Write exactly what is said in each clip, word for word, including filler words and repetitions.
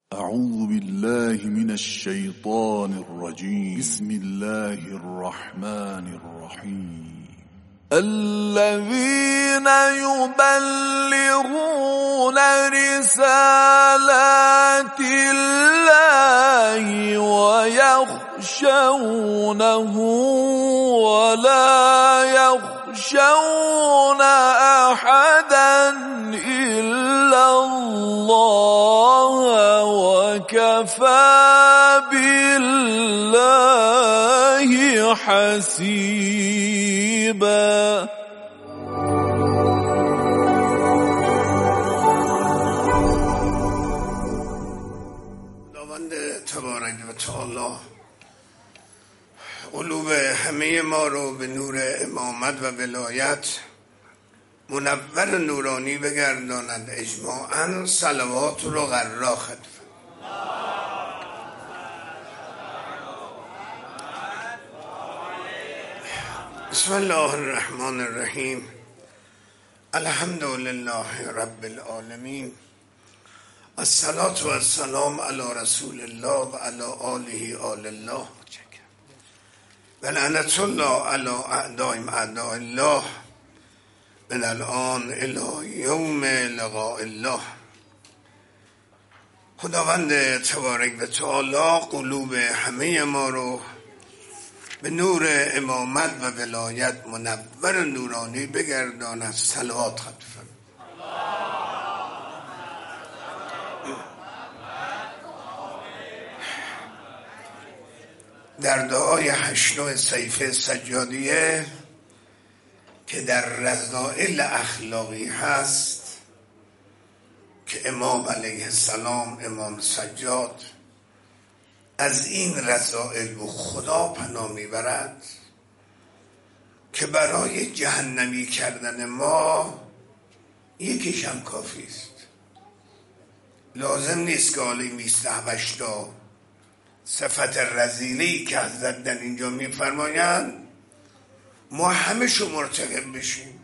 اعوذ بالله من الشیطان الرجیم بسم الله الرحمن الرحیم الذين يبلغون رسالات الله ويخشونه ولا يخشون أحدا إلا الله وكفى بالله حسيبا. خداوند تبارک و تعالی قلوب همه ما رو به نور امامت و ولایت منور نورانی بگرداند. اجماعاً صلوات رو قرار خدمت. بسم الله الرحمن الرحیم الحمد لله رب العالمین الصلاة و السلام علی رسول الله و علی آله آل الله و لعنت الله علی اعدائهم اعداء الله من الان الی یوم لقاء الله. خداوند تبارک و تعالی قلوب همه ما رو به نور امامت و ولایت منور نورانی بگرداند. صلوات خدمت. در دعای هشتم سیف سجادیه که در رذائل اخلاقی هست که امام علیه السلام امام سجاد از این رذائل و خدا پناه میبرد که برای جهنمی کردن ما یکیش هم کافی است. لازم نیست که حالی میسته هشتا صفت رذیلی که حضرت در اینجا میفرمایند ما همه شو مرتکب بشیم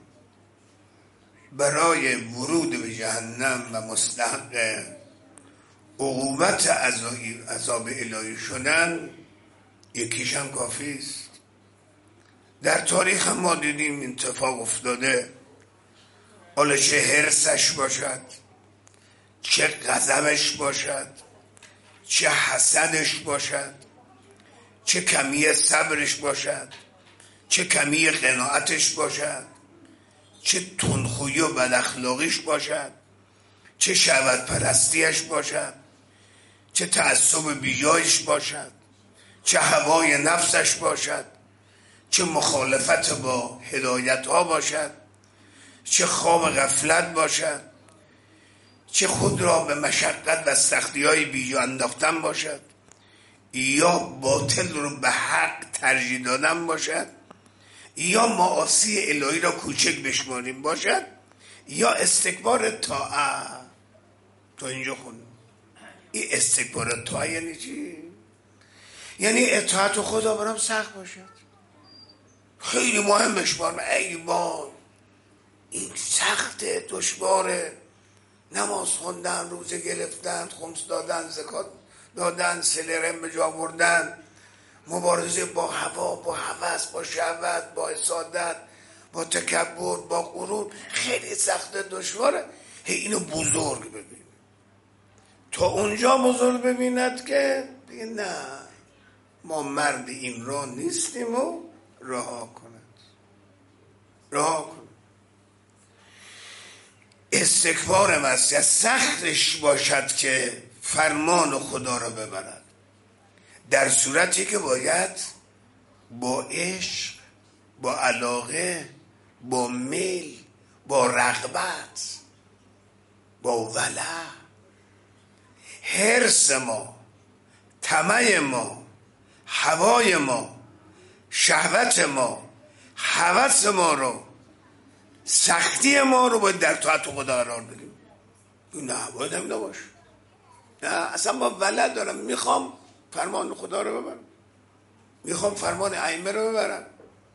برای ورود به جهنم و مستحق عقوبت عذاب الهی شدن یکیش هم کافی است. در تاریخ ما دیدیم اتفاق افتاده، حالا چه حرصش باشد، چه غضبش باشد، چه حسدش باشد، چه کمی صبرش باشد، چه کمی قناعتش باشد، چه تندخویی و بداخلاقیش باشد، چه شهوت پرستیش باشد، چه تعصب بیجایش باشد، چه هوای نفسش باشد، چه مخالفت با هدایت ها باشد، چه خواب غفلت باشد، چه خود را به مشقت و سختی های بیجا انداختن باشد، یا باطل رو به حق ترجیح دادن باشد، یا معاصی الهی را کوچک بشماریم باشد، یا استکبار طاعت. تو اینجا خون این استکبار طاعت یعنی چی؟ یعنی اطاعت خدا برام سخت باشد، خیلی مهم بشمارم. ای وای این سخته، دشواره، نماز خوندن، روزه گرفتن، خمس دادن، زکات دادن، صله رحم به جا بردن، مبارزه با هوا، با هوس، با شهوت، با حسادت، با تکبر، با غرور، خیلی سخته، دشواره. هی اینو بزرگ ببین، تا اونجا بزرگ ببیند که دیگه نه ما مرد این راه نیستیم و رها کند رها کند. استکبار مسیح سختش باشد که فرمان خدا را ببرد، در صورتی که باید با عشق، با علاقه، با میل، با رغبت، با ولع، حرص ما، طمع ما، هوای ما، شهوت ما، هوس ما رو، سختی ما رو باید در طاعت خدا قرار بدیم. نه باید هم نباش، نه اصلا با ولع دارم، میخوام فرمان خدا رو ببرم، میخوام فرمان ائمه رو ببرم،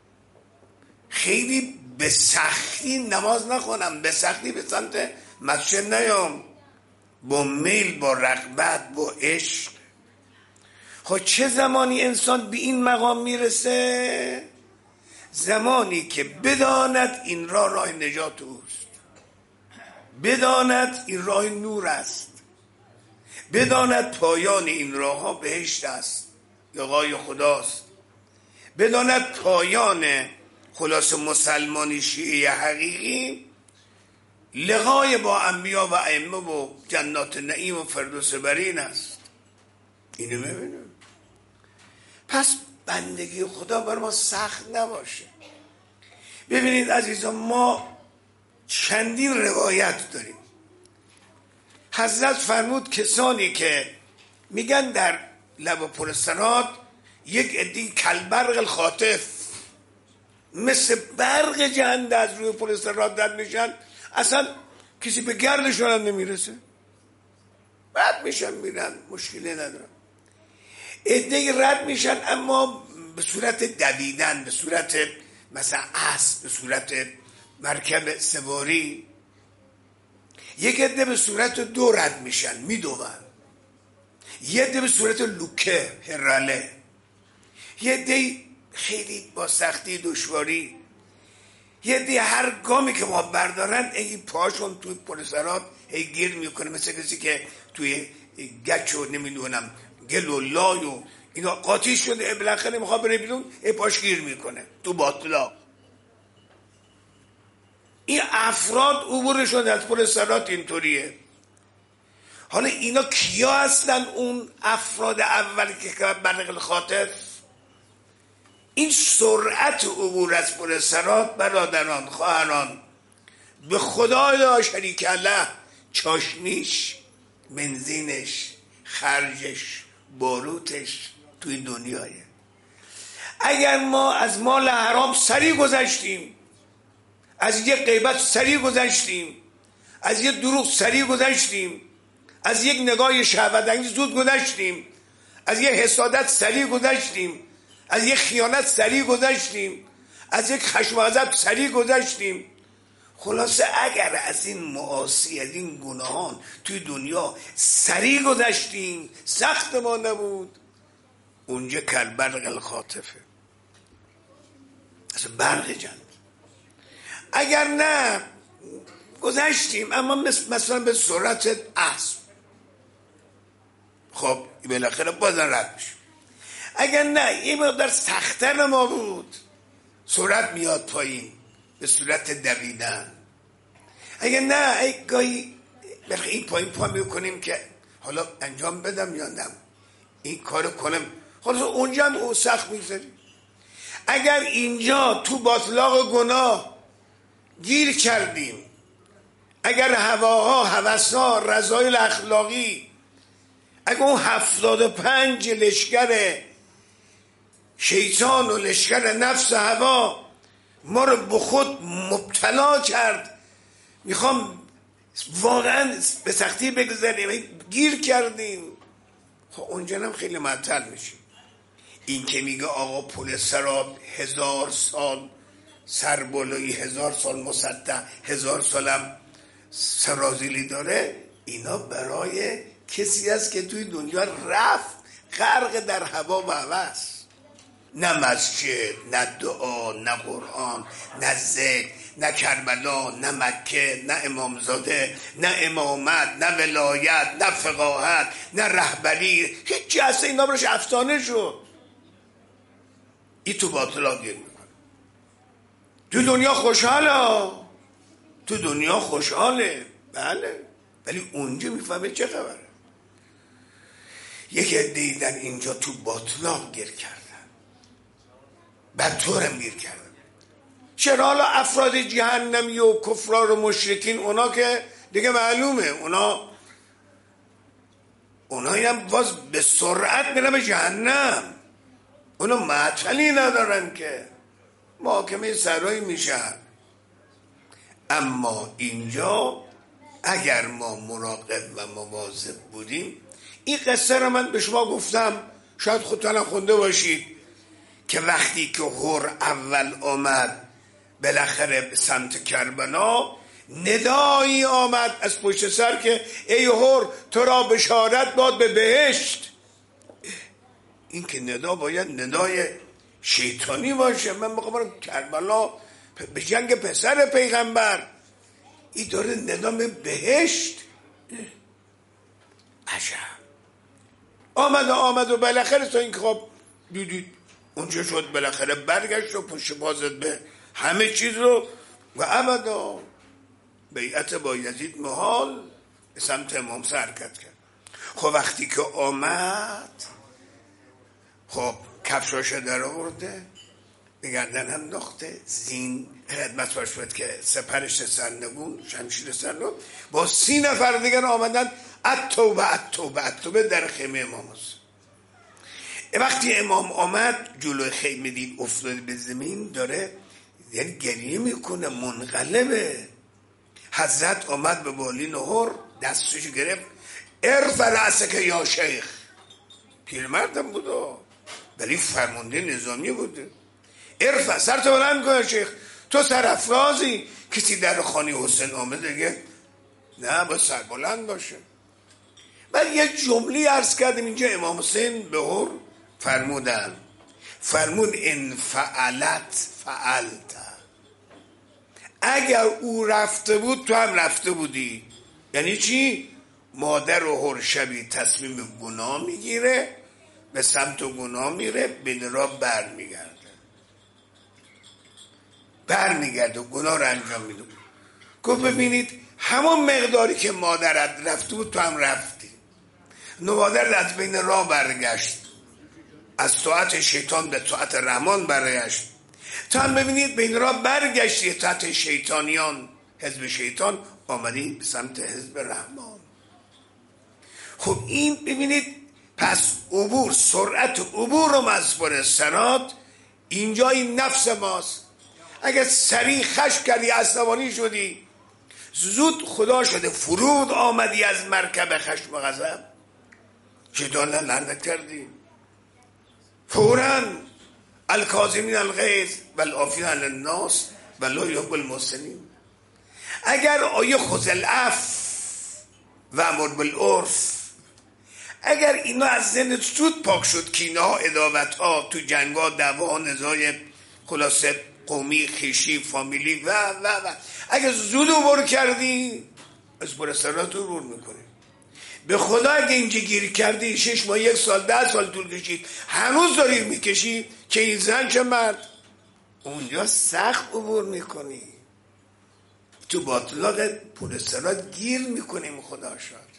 خیلی به سختی نماز نخونم، به سختی به سمت مسجد نیام، با میل، با رغبت، با عشق. خب چه زمانی انسان به این مقام میرسه؟ زمانی که بداند این راه راه نجات اوست، بداند این راه نور است، بداند پایان این راه ها بهشت است، لقای خداست، بداند پایان خلاص مسلمانی شیعه حقیقی لقای با انبیا و ائمه و جنات نعیم و فردوس برین است. اینو ببینیم. پس بندگی خدا بر ما سخت نباشه. ببینید عزیزان، ما چندین روایت داریم. حضرت فرمود کسانی که میگن در لب پرستانات یک عده کالبرق الخاطف، مثل برق جهنده از روی پرستانات رد میشن، اصلا کسی به گردشون هم نمیرسه، رد میشن میرن، مشکلی ندارن. عده رد میشن اما به صورت دویدن، به صورت مثلا اسب، به صورت مرکب سواری. یک عده به صورت دو رد میشن، میدوون. یه عده به صورت لوکه، هراله. یه عده خیلی با سختی دشواری. یه عده هر گامی که ما بردارن این پاشون توی پلسرات هی گیر میکنه، مثل کسی که توی گچ و نمیدونم گل و لای و اینا قاطی شده، بالاخره میخواد بره بیرون، ای پاش گیر میکنه تو باطلا. این افراد عبورشون از پلسرات اینطوریه. حالا اینا کیا هستن؟ اون افراد اول که برق الخاطف. این سرعت عبور از پلسرات برادران، خواهران، به خدای لا شریک له، چاشنیش، بنزینش، خرجش، باروتش توی دنیایه. اگر ما از مال حرام سریع گذشتیم، از یک غیبت سریع گذشتیم، از یک دروغ سریع گذشتیم، از یک نگاه شهوت‌انگیز زود گذشتیم، از یک حسادت سریع گذشتیم، از یک خیانت سریع گذشتیم، از یک خشم و غضب سریع گذشتیم. خلاصه اگر از این معاصی، از این گناهان توی دنیا سریع گذشتیم، سخت ما نبود، اونجا کالبرق الخاطفه، از برق جنگ. اگر نه گذشتیم اما مثلا به سرعت اسب، خب بالاخره بازن رد میشه. اگر نه یه مقدار سخت‌تر ما بود، سرعت میاد پایین به صورت دویدن. اگر نه ای گاهی این پایین پا میکنیم که حالا انجام بدم یا نه، این کارو کنم، خلاص اونجا هم او سخت میذاریم. اگر اینجا تو باطلاق گناه گیر کردیم، اگر هواها، هوسها، رذایل اخلاقی، اگر اون هفتاد و پنج لشکر شیطان و لشکر نفس هوا ما رو به خود مبتلا کرد، میخوام واقعا به سختی بگذاریم، گیر کردیم، خب اونجا هم خیلی معطل میشیم. این که میگه آقا پل سراب هزار سال سربالایی، هزار سال مسطح، هزار سالم سرازیلی داره، اینا برای کسی است که توی دنیا رفت غرق در هوا و هوس. نه مسجد، نه دعا، نه قرآن، نه ذکر، نه کربلا، نه مکه، نه امامزاده، نه امامت، نه ولایت، نه فقاهت، نه رهبری، هیچی هسته اینا برش افسانه شد. این تو باطلا گیر میکنه. تو دنیا خوشحاله، تو دنیا خوشحاله، بله، ولی اونجا میفهمه چه خبره. یک عده دیدن اینجا تو باطلاق گیر کردن، بدطورم گیر کردن. چرا حالا افراد جهنمی و کفرار و مشرکین، اونا که دیگه معلومه، اونا اونا هم باز به سرعت میرن به جهنم، اونا معطلی ندارن که محاکمه سرایی میشن. اما اینجا اگر ما مراقب و مواظب بودیم، این قصه رو من به شما گفتم، شاید خودتون خونده باشید، که وقتی که هور اول آمد بالاخره به سمت کربلا، ندایی آمد از پشت سر که ای هور تو را بشارت داد به بهشت. این که ندا باید ندای شیطانی باشه. من میخوام کربلا به جنگ پسر پیغمبر، این داره ندام بهشت. عجب. آمد و آمد و بالاخره تا این خب دیدید اونجا شد، بالاخره برگشت و پشت بازد به همه چیز رو و ابدا بیعت با یزید محال به سمت امام حرکت کرد. خب وقتی که آمد خب کفشاشو در آورده، به گردن هم انداخته، زین خدمت باش بود که سپرش سرنگون شمشیر سرنگون با سی نفر دیگر آمدن التوبه التوبه التوبه در خیمه امام حسین. وقتی امام آمد جلوی خیمه دید افتاده به زمین داره یعنی گریه میکنه، منقلبه. حضرت آمد به بالین هور دستش گرفت، ارفع رأسک یا شیخ. پیرمردم بود ولی فرمانده نظامی بوده. ارفع سرتو بلند کن شیخ، تو سرافرازی. کسی در خانه حسین آمده دیگه نه با سر بلند باشه. من یه جمله عرض کردم اینجا امام حسین به هور فرمودن، فرمود ان فعلت فعلت، اگر او رفته بود تو هم رفته بودی. یعنی چی؟ مادر و هور شبی تصمیم گناه میگیره، به سمت گناه میره، بین را بر میگرده بر میگرده و گناه رو انجام میده. گفت ببینید همون مقداری که مادرت رفته بود تو هم رفتی. مادر از بین راه برگشت، از طاعت شیطان به طاعت رحمان برگشت. تا هم ببینید بین راه برگشتی، طاعت شیطانیان حزب شیطان آمدی به سمت حزب رحمان. خب این ببینید پس عبور، سرعت عبور و مزبور سرات اینجا این نفس ماست. اگر سریع خشم کردی عصبانی شدی زود خدا شده فرود آمدی از مرکب خشم و غضب، شیطان لعنت کردی فوراً الکاظمین الغیظ والعافین عن الناس والله یحب المحسنین. اگر آیه خذ العفو و امر بالعرف، اگر اینا از ذهن زود پاک شد، کینه ها، عداوت ها، تو جنگ ها، دعوا ها، نزاع خلاصه قومی، خیشی، فامیلی و و و اگر زود عبور کردی از بر سرات عبور میکنی. به خدا اگه اینجا گیر کردی شش ماه یک سال ده سال طول کشید هنوز داری میکشی که این زن چه مرد، اونجا سخت عبور میکنی، تو باطلاق پر سرات گیر میکنیم. خدا شد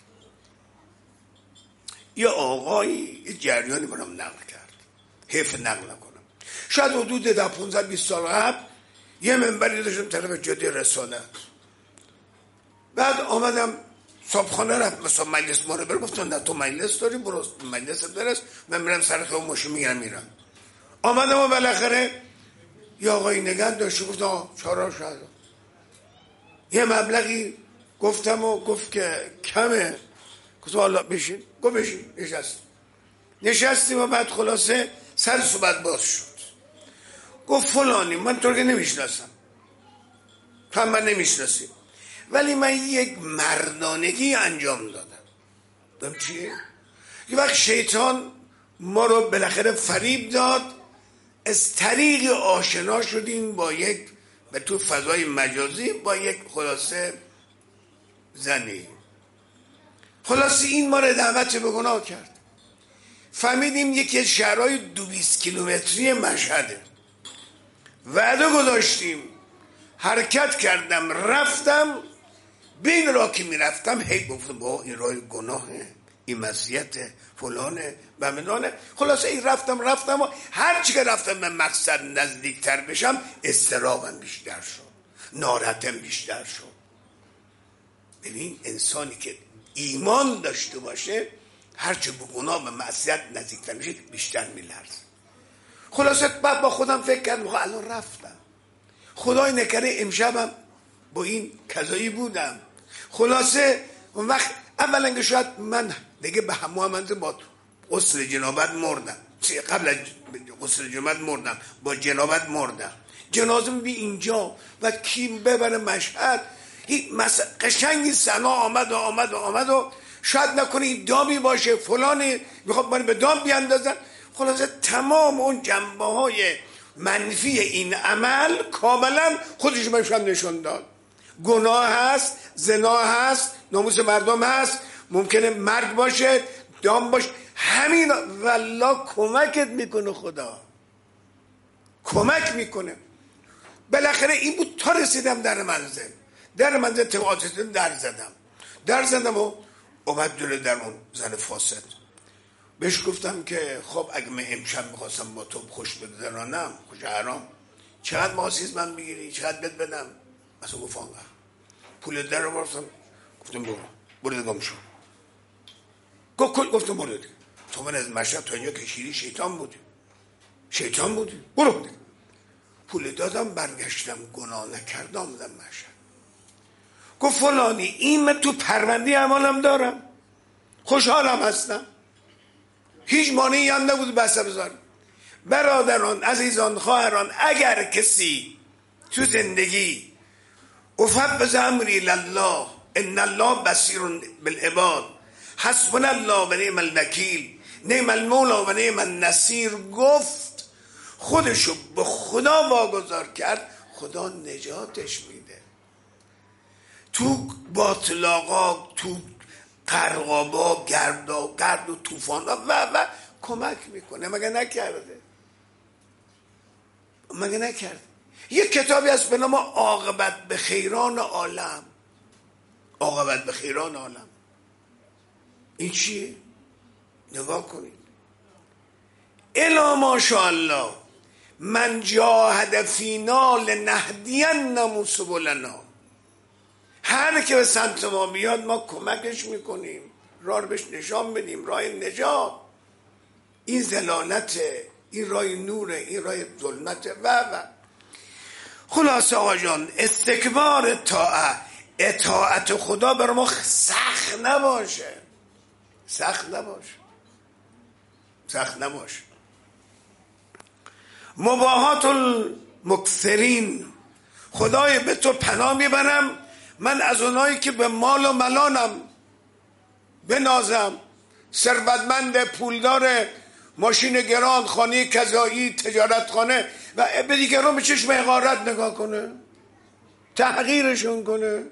یه آقایی یه جریانی برام نقل کرد، حیف نقل نکنم، شاید حدود ده پونزده بیست سال قبل یه منبری داشتم طرف جاده رسالت، بعد آمدم صابخانه رفت مثلا مجلس ما رو برو، گفتن نه تو مجلس داری برو مجلس برس، من میرم سر خیابون ماشین میگیرم میرم. آمدم و بالاخره یه آقایی نگه داشت، گفت آه چهارا شاید یه مبلغی گفتم و گفت که کمه، گفت حالا بشین، گفت بشین. نشست نشستیم و بعد خلاصه سر صحبت باز شد. گفت فلانی من تو رو که نمیشناسم، تو هم من نمیشناسی، ولی من یک مردانگی انجام دادم. دادم چیه؟ یه وقت شیطان ما رو بالاخره فریب داد، از طریق آشنا شدیم با یک به تو فضای مجازی با یک خلاصه زنی. خلاصه این ما رو دعوت به گناه کرد. فهمیدیم یکی از شهرهای دو بیست کیلومتری مشهده، وعده گذاشتیم، حرکت کردم رفتم. بین راه که میرفتم هی گفتم با این راه گناهه، این معصیت فلانه و منانه. خلاصه این رفتم رفتم و هر چی که رفتم من مقصد نزدیکتر بشم استرابم بیشتر شد، ناراحتم بیشتر شد. ببین انسانی که ایمان داشته باشه هرچی به گناه و معصیت نزدیکتر میشه بیشتر میلرزه. خلاصه بعد با خودم فکر کردم الان رفتم، خدای نکره امشبم با این کذایی بودم. خلاصه اون وقت اولا که شاید من دیگه به همه من با غسل جنابت مردم، قبل از غسل جنابت مردم، با جنابت مردم، جنازه بی اینجا و کیم ببره مشهد. مثلا قشنگی سنا آمد و آمد و آمد و شاید نکنه دامی باشه فلانی میخواد من به دام بیاندازن. خلاصه تمام اون جنبه های منفی این عمل کاملا خودش بهشون نشون داد. گناه هست، زنا هست، ناموس مردم هست، ممکنه مرگ باشه، دام باشه، همین والله کمکت میکنه، خدا کمک میکنه. بالاخره این بود تا رسیدم در منزل. در منزل تئاتر در زدم در زدم و اومد جلوی در اون زن فاسد. بهش گفتم که خب اگه من امشب میخواستم با تو خوش بگذرانم، خوش حرام، چقدر ماسیز من میگیری، چقدر بد بدم؟ اصلا گفت آنقدر. پول در رو برفتم، گفتم برو برو دگم شو. گفتم برو دیگه، تو من از مشهد تا اینجا کشیدی، شیطان بودی شیطان بودی برو دیگه. پول دادم، برگشتم، گناه نکردم، بودم مشهد. گفت فلانی این من تو پرونده اعمالم دارم، خوشحالم هستم، هیچ مانعی هم نبود بسته بذارم. برادران، عزیزان، خواهران، اگر کسی تو زندگی افوض امری لله ان الله بصیر بالعباد حسبنا الله و نعم الوکیل نعم المولا و نعم النصیر گفت، خودشو به خدا واگذار کرد، خدا نجاتش میده. تو باطلاقا، تو قرقابا، گردا گرد و طوفانا و و کمک میکنه. مگه نکرده؟ مگه نکرده؟ یک کتابی هست به نام عاقبت به خیران عالم. عاقبت به خیران عالم این چیه؟ نگاه کنید. الا ماشاءالله من جاهد فینا لنهدینهم سبلنا. هر که به سمت ما بیاد ما کمکش میکنیم، راه رو بهش نشان بدیم، راه نجات. این ضلالته، این راه نوره، این راه ظلمته و و خلاصه آقا جان، استکبار اطاعت اطاعت خدا بر ما سخت نباشه، سخت نباشه سخت نباشه. مباهات المکثرین. خدای به تو پناه میبرم من از اونایی که به مال و ملانم بنازم، ثروتمند، پولدار، ماشین گران، خانه کذایی، تجارت خانه، و به دیگران به چشم حقارت نگاه کنه، تحقیرشون کنه.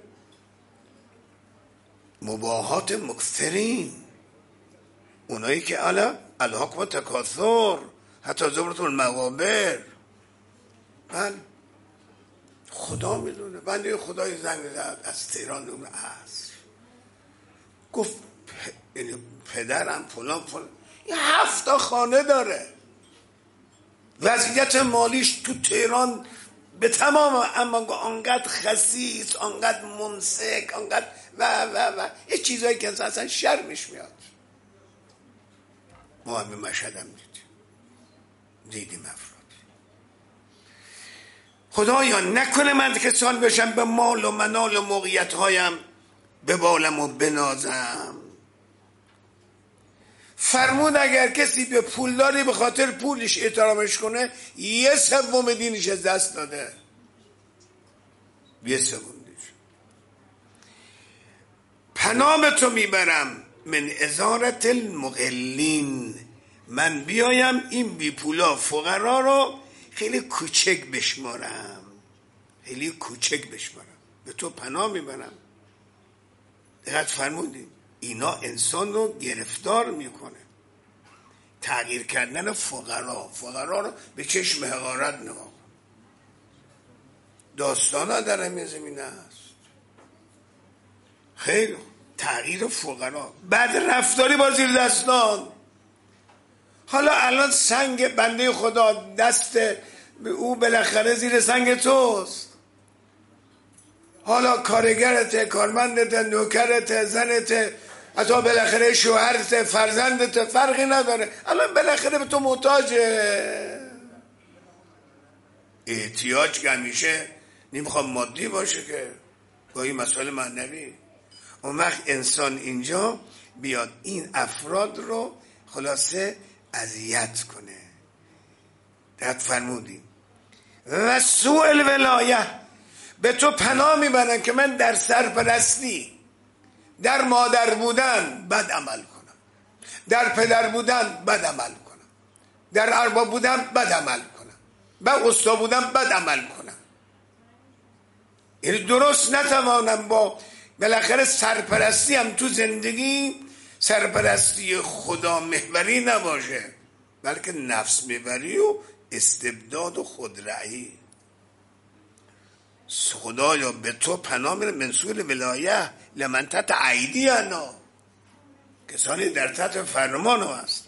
مباهات مکثرین، اونایی که الا الحاکم تکاثر حتی زبرت المقابر. بله خدا میدونه. بنده خدای زنگ زد از تهران اون هست، گفت پدرم فلان فلان این هفت خانه داره، وضعیت مالیش تو تهران به تمام، اما آنقدر خسیس، آنقدر ممسک، آنقدر و و و یه چیزایی که اصلا شرمش میاد. ما همین مشهد هم دیدیم دیدیم افراد. خدایا نکنه من کسان بشم به مال و منال و موقعیت هایم به بالم و بنازم. فرمود اگر کسی به پولداری به خاطر پولش احترامش کنه، یه سوم دینش از دست داده، یه سوم دینش. پناه به تو میبرم من ازارت المقلین. من بیایم این بی پولا فقرا رو خیلی کوچک بشمارم، خیلی کوچک بشمارم. به تو پناه میبرم. دقیق فرمودی اینا انسان رو گرفتار میکنه. تغییر کردن فقرا فقرا رو به چشم حقارت نگاه کن. داستان ها در همین زمینه است. خیلی تغییر فقرا، بعد رفتاری با زیر دستان. حالا الان سنگ بنده خدا دست او بالاخره زیر سنگ توست. حالا کارگرت، کارمندت، نوکرت، زنت، حتی بالاخره شوهرت، فرزندت، فرقی نداره. الان بالاخره به تو محتاجه. احتیاج که همیشه نمیخواد مادی باشه که، گاهی مسئله معنوی. اون وقت انسان اینجا بیاد این افراد رو خلاصه اذیت کنه. دقیق فرمودیم. و سوء الولایه، به تو پناه میبرم که من در سرپرستی، در مادر بودن بد عمل کنم، در پدر بودن بد عمل کنم، در ارباب بودن بد عمل کنم، و استا بودن بد عمل کنم. یعنی درست نتوانم با بالاخره سرپرستی هم تو زندگی سرپرستی خدا محوری نباشه، بلکه نفس محوری و استبداد و خودرأیی. خدایا به تو پناه میرم منصور ولایه لمن تحت ایدینا، کسانی در تحت فرمان هست.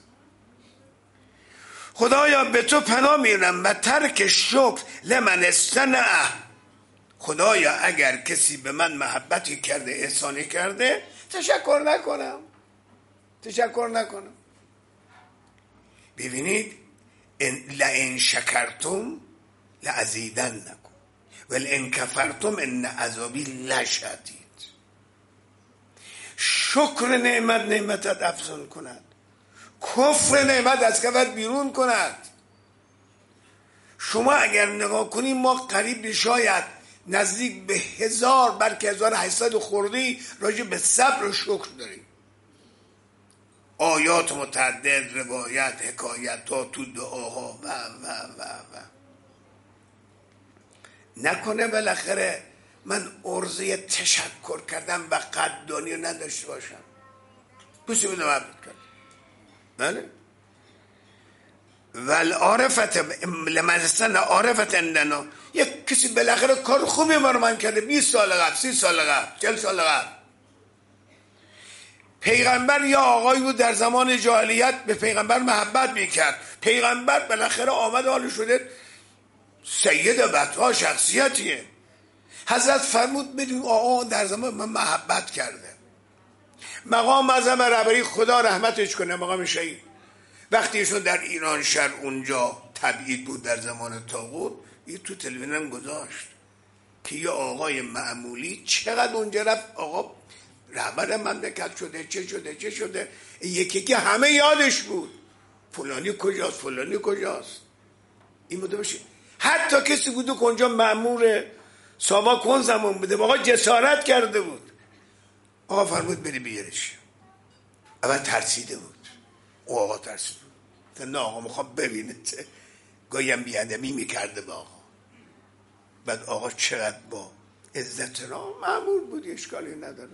خدایا به تو پناه میرم و ترک شکر لمن استنعه، خدایا اگر کسی به من محبتی کرده، احسانی کرده، تشکر نکنم، تشکر نکنم. ببینید لئن شکرتم لازیدنکم ولئن کفرتم ان عذابی لشدید. شکر نعمت نعمتت افزون کند، کفر نعمت از کفت بیرون کند. شما اگر نگاه کنید ما قریب شاید نزدیک به هزار بلکه هزار و هشتصد خوردی راجع به صبر و شکر داریم. آیات متعدد، روایت، حکایت ها تو دعاها و و و و نکنه بالاخره من عرضه تشکر کردم و قدردانی رو نداشته باشم. بسی بودم عبد کرد بله والعارفت لمنستن عارفت اندنا، یک کسی بالاخره کار خوبی برای من کرده بیست سال قبل، سی سال قبل، چهل سال قبل. پیغمبر یا آقایی بود در زمان جاهلیت به پیغمبر محبت میکرد، پیغمبر بالاخره آمد حال شده سید بدها شخصیتیه. حضرت فرمود بدون آقا در زمان من محبت کرده. مقام معظم رهبری خدا رحمتش کنه مقام شهید وقتی ایشون در ایران شهر اونجا تبعید بود در زمان طاغوت، یه تو تلویزیون گذاشت که یه آقای معمولی چقدر اونجا رفت، آقا رهبر مملکت شده، چه شده چه شده، یکی که همه یادش بود فلانی کجاست فلانی کجاست. این بوده باشه. حتی کسی بوده که اونجا مأمور ساواک اون زمان بوده، آقا جسارت کرده بود، آقا فرمود بری بیارش. اول ترسیده بود، او آقا ترسید بود، نه آقا میخوام ببینه، گاهیم بیادمی میکرده با آقا. بعد آقا چقدر با عزت را مأمور بود، اشکالی نداره.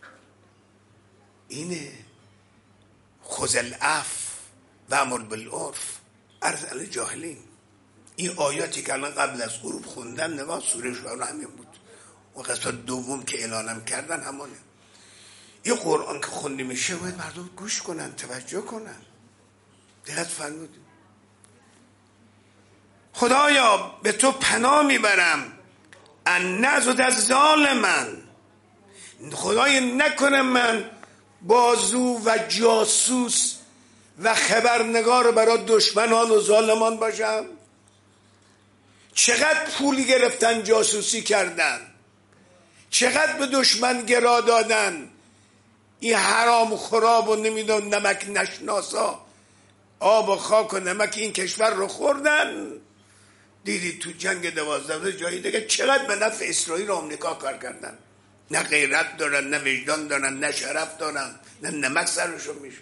اینه خذ العفو و امر بالعرف ارض الجاهلین. این آیاتی که الان قبل از غروب خوندن نگاه سوره شورا همین بود و قسمت دوم که اعلانم کردن همونه. این قرآن که خونده میشه باید مردم گوش کنن، توجه کنن. دقت فرمودید. خدایا به تو پناه میبرم ان نعضد از ظالمن، خدایا نکنم من بازو و جاسوس و خبرنگار برای دشمنان و ظالمان باشم. چقدر پولی گرفتن جاسوسی کردن، چقدر به دشمن گرا دادن، این حرام خراب و نمیدون نمک نشناسا آب و خاک و نمک این کشور رو خوردن. دیدی تو جنگ دوازده جایی دیگه چقدر به نفع اسرائیل و آمریکا کار کردن. نه غیرت دارن، نه وجدان دارن، نه شرف دارن، نه نمک سرشون میشه.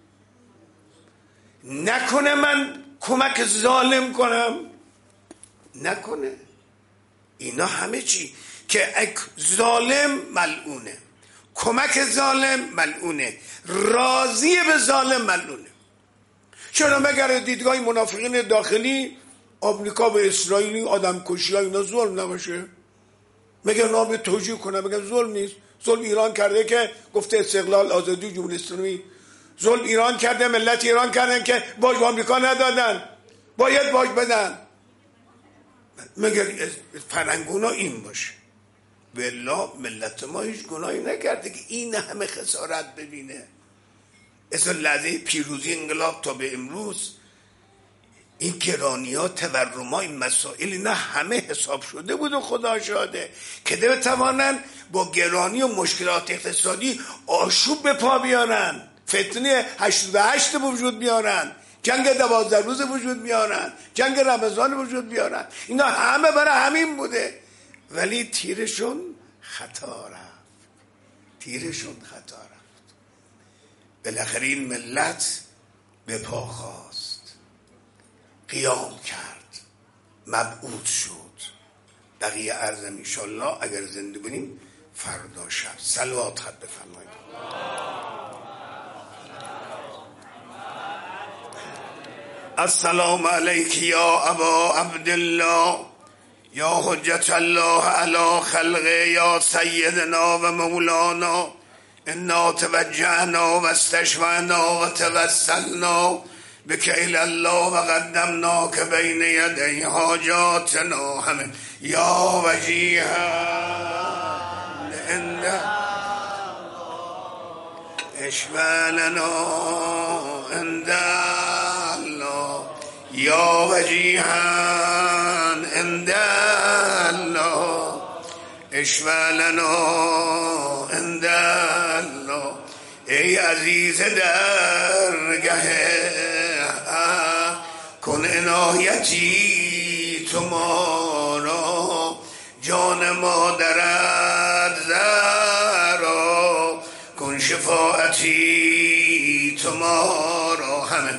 نکنه من کمک ظالم کنم، نکنه. اینا همه چی که ظالم ملعونه، کمک ظالم ملعونه، راضی به ظالم ملعونه. چرا مگر دیدگاه منافقین داخلی آمریکا به اسرائیلی آدم کشی ها اینا ظلم نباشه؟ مگر نام توجیه کنه مگر ظلم نیست؟ ظلم ایران کرده که گفته استقلال آزادی جمهوری اسلامی، ظلم ایران کرده، ملت ایران کردن که باج به آمریکا ندادن، باید باج بدن. مگر فرنگونا این باشه؟ والله ملت ما هیچ گناهی نکرده که این همه خسارت ببینه. از لحظه پیروزی انقلاب تا به امروز این گرانی ها، تورم ها، این مسائل اینا همه حساب شده بود و خدا شاده که بتوانن با گرانی و مشکلات اقتصادی آشوب به پا بیارن، فتنه هشتاد و هشت به وجود بیارن، جنگ دوازده روز وجود بیارن، جنگ رمضان وجود بیارن. اینا همه برای همین بوده. ولی تیرشون خطا رفت، تیرشون خطا رفت. بالاخره این ملت به پا خواست، قیام کرد، مبعوث شد. بقیه عرضم انشالله اگر زنده بودیم فردا شب. صلوات خط بفرمایید. السلام علیک یا ابا عبدالله یا حجت الله علی خلقه یا سیدنا و مولانا انا توجهنا و استشفعنا و توسلنا بک الی الله و قدمناک بین یدی حاجاتنا همه یا وجیها عند اشفعنا عند الله یا وجیها عند الله اشفع لنا عند الله. ای عزیز درگه کن عنایتی تو ما را، جان مادرت زهرا کن شفاعتی تو ما را. همه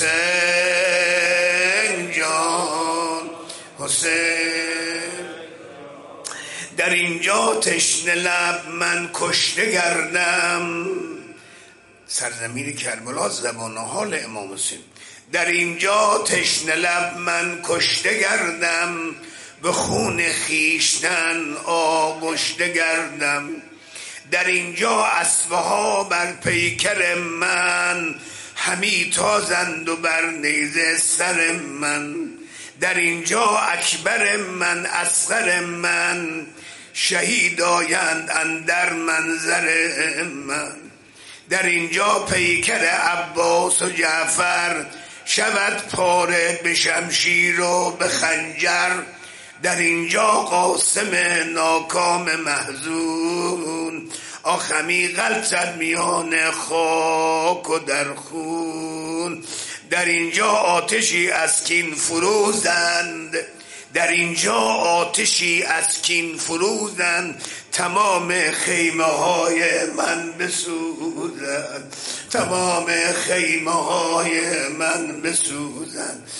حسین جان حسین. در اینجا تشنه لب من کشته گردم، سرزمین کربلا زبان حال امام حسین. در اینجا تشنه لب من کشته گردم، به خون خیشتن آغشته گردم. در اینجا اسبه ها بر پیکر من، همی تازند و بر نیزه سر من. در اینجا اکبر من اصغر من، شهید آیند اندر منظر من. در اینجا پیکر عباس و جعفر، شود پاره به شمشیر و به خنجر. در اینجا قاسم ناکام محزون، آخمی غلطد میان خاک و در خون. در اینجا آتشی از کین فروزند، در اینجا آتشی از کین فروزند. تمام خیمه های من بسوزند، تمام خیمه های من بسوزند.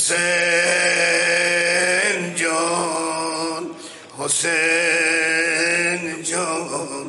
حسین جان حسین جان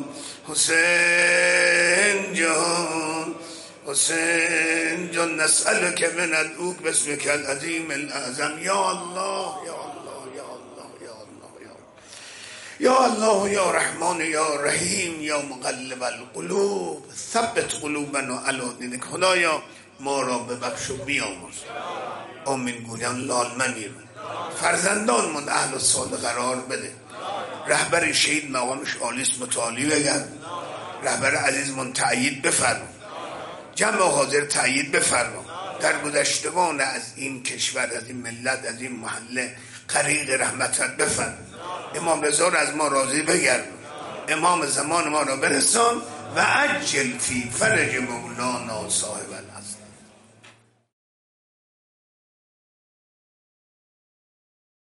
حسین جان حسین جان. نسألک من ادعوک باسمک العظیم الاعظم. یا الله یا الله یا الله یا الله یا الله یا رحمان یا رحیم یا مقلب القلوب ثبت قلوبنا علی دینک. خدایا ما را ببخش و بیامرز. آمین گویان لال منیر. فرزندان من اهل و صالح قرار بده. رهبر شهید مقامش عالیست متعالی بگرد. رهبر عزیز من تأیید بفرما. جمع حاضر تأیید بفرما. در گذشتگان از این کشور، از این ملت، از این محله غریق رحمتت بفرما. امام رضا را از ما راضی بگرد. امام زمان ما را برسان و عجل فی فرج مولانا صاحب العصر.